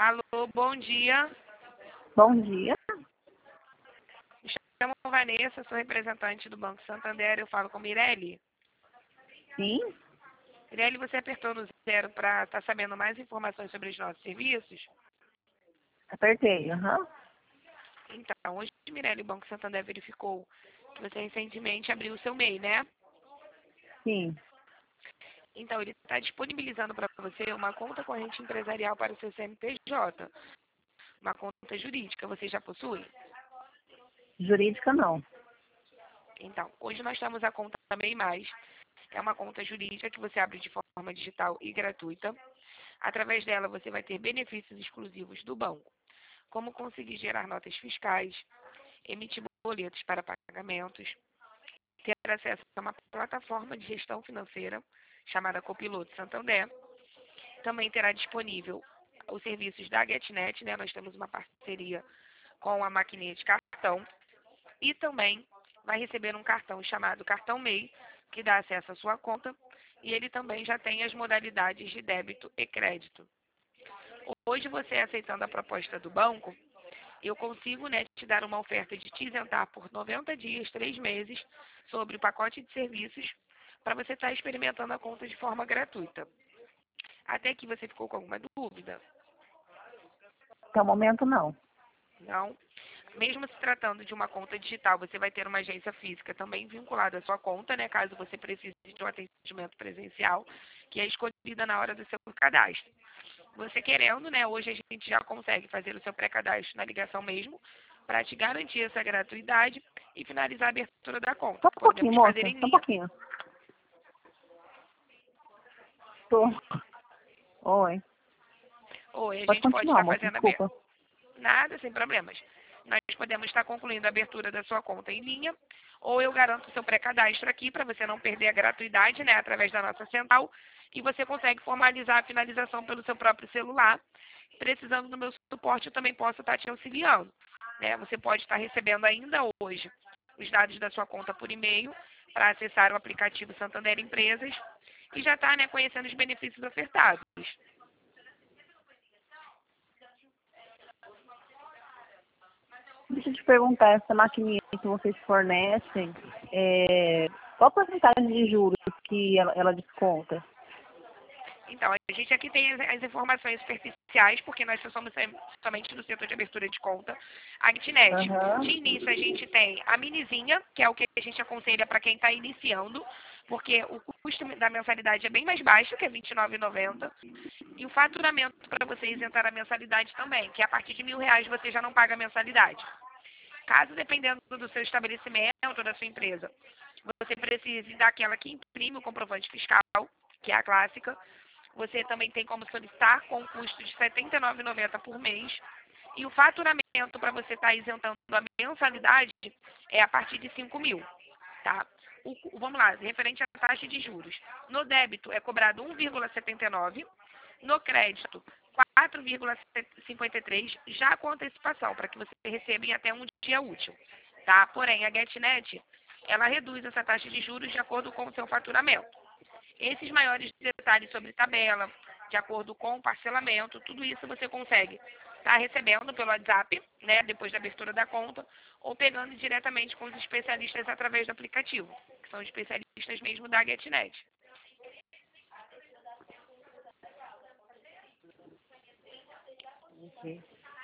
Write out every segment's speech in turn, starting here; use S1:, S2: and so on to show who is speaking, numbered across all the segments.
S1: Alô, bom dia.
S2: Bom dia.
S1: Me chamo Vanessa, sou representante do Banco Santander. Eu falo com Mirelle.
S2: Sim,
S1: Mirelle, você apertou no 0 para estar sabendo mais informações sobre os nossos serviços?
S2: apertei. Aham.
S1: Então, hoje, Mirelle, o Banco Santander verificou que você recentemente abriu o seu MEI, né?
S2: Sim.
S1: Então, ele está disponibilizando para você uma conta corrente empresarial para o seu CNPJ, uma conta jurídica. Você já possui?
S2: Jurídica não.
S1: Então, hoje nós temos a conta MEI+. É uma conta jurídica que você abre de forma digital e gratuita. Através dela, você vai ter benefícios exclusivos do banco, como conseguir gerar notas fiscais, emitir boletos para pagamentos, ter acesso a uma plataforma de gestão financeira chamada Copiloto Santander. Também terá disponível os serviços da GetNet, né? Nós temos uma parceria com a maquininha de cartão. E também vai receber um cartão chamado Cartão MEI, que dá acesso à sua conta. E ele também já tem as modalidades de débito e crédito. Hoje, você aceitando a proposta do banco, eu consigo, né, te dar uma oferta de te isentar por 90 dias, 3 meses, sobre o pacote de serviços, para você estar experimentando a conta de forma gratuita. Até que você ficou com alguma dúvida?
S2: Até o momento não.
S1: Não? Mesmo se tratando de uma conta digital, você vai ter uma agência física também vinculada à sua conta, né, caso você precise de um atendimento presencial, que é escolhida na hora do seu cadastro. Você querendo, né, hoje a gente já consegue fazer o seu pré-cadastro na ligação mesmo, para te garantir essa gratuidade e finalizar a abertura da
S2: Só
S1: conta.
S2: um pouquinho,
S1: Podemos fazer
S2: moça.
S1: em
S2: Só um
S1: linha.
S2: pouquinho. Tô. Oi.
S1: Ou a
S2: Pode
S1: gente pode
S2: continuar,
S1: estar
S2: moça.
S1: fazendo a abertura.
S2: Desculpa.
S1: Nada, sem problemas. Nós podemos estar concluindo a abertura da sua conta em linha, ou eu garanto o seu pré-cadastro aqui para você não perder a gratuidade, né, através da nossa central, e você consegue formalizar a finalização pelo seu próprio celular. Precisando do meu suporte, eu também posso estar te auxiliando, né? Você pode estar recebendo ainda hoje os dados da sua conta por e-mail para acessar o aplicativo Santander Empresas e já está, né, conhecendo os benefícios ofertados.
S2: Deixa eu te perguntar, essa maquininha que vocês fornecem, qual a porcentagem de juros que ela desconta?
S1: Então, a gente aqui tem as informações superficiais, porque nós só somos somente do setor de abertura de conta, a GetNet. De
S2: Aham.
S1: início, a gente tem a minizinha, que é o que a gente aconselha para quem está iniciando, porque o custo da mensalidade é bem mais baixo, que é R$ 29,90. E o faturamento para você isentar a mensalidade também, que a partir de R$ 1.000 você já não paga a mensalidade. Caso, dependendo do seu estabelecimento ou da sua empresa, você precise daquela que imprime o comprovante fiscal, que é a clássica, você também tem como solicitar com um custo de R$ 79,90 por mês. E o faturamento para você estar isentando a mensalidade é a partir de 5.000, tá? Vamos lá, referente à taxa de juros. No débito é cobrado 1,79, no crédito 4,53, já com antecipação, para que você receba em até um dia útil, tá? Porém, a GetNet, ela reduz essa taxa de juros de acordo com o seu faturamento. Esses maiores detalhes sobre tabela, de acordo com o parcelamento, tudo isso você consegue estar recebendo pelo WhatsApp, né, depois da abertura da conta, ou pegando diretamente com os especialistas através do aplicativo, que são especialistas mesmo da GetNet.
S2: Ok.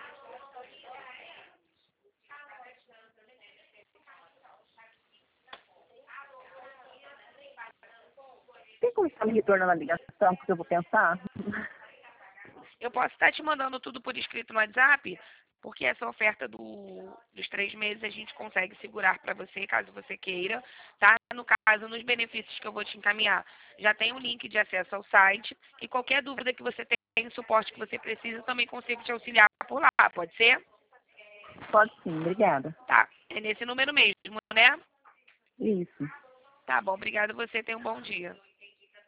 S2: Tem como estar me retornando a ligação, porque eu vou pensar?
S1: Eu posso estar te mandando tudo por escrito no WhatsApp, porque essa oferta dos 3 meses a gente consegue segurar para você, caso você queira, tá? No caso, nos benefícios que eu vou te encaminhar, já tem um link de acesso ao site, e qualquer dúvida que você tenha, suporte que você precisa, eu também consigo te auxiliar por lá, pode ser?
S2: Pode sim, obrigada.
S1: Tá, é nesse número mesmo, né?
S2: Isso.
S1: Tá bom, obrigada a você, tenha um bom dia.